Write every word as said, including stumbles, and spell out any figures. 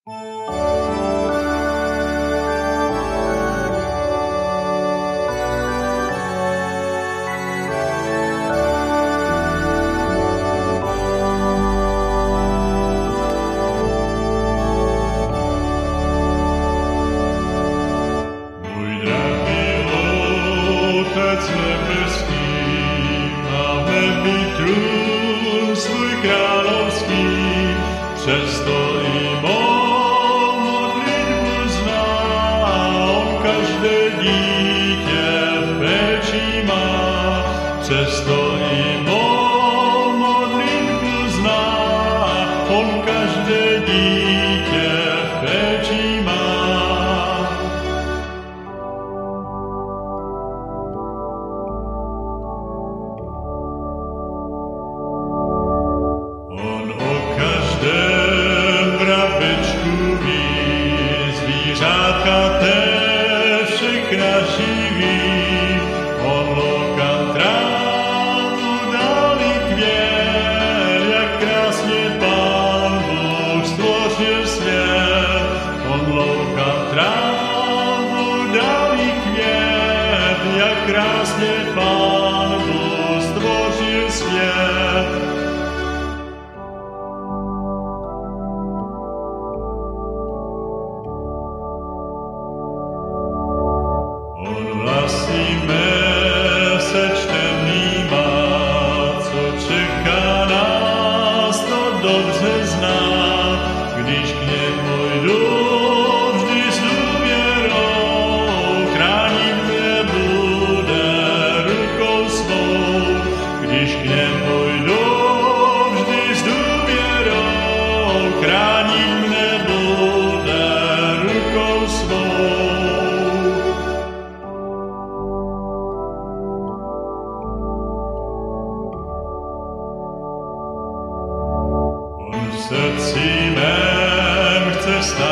Otec nebeský, máme mi trůn svůj královský, přesto i mou modlitbu zná, on každé dítě v péči má, přesto i mou modlitbu zná, on každé dítě v péči má. Zvířátka též všechna živí, on louka trávu dal i květ, jak krásně Pán Bůh stvořil svět. On louka trávu dal i květ, jak krásně Pán Bůh stvořil svět. Dobře zná, když k němu jdu, vždy s důvěrou, chránit mě bude rukou svou. Když k němu jdu, vždy s důvěrou, chránit mě bude rukou svou. V srdci mém chce stát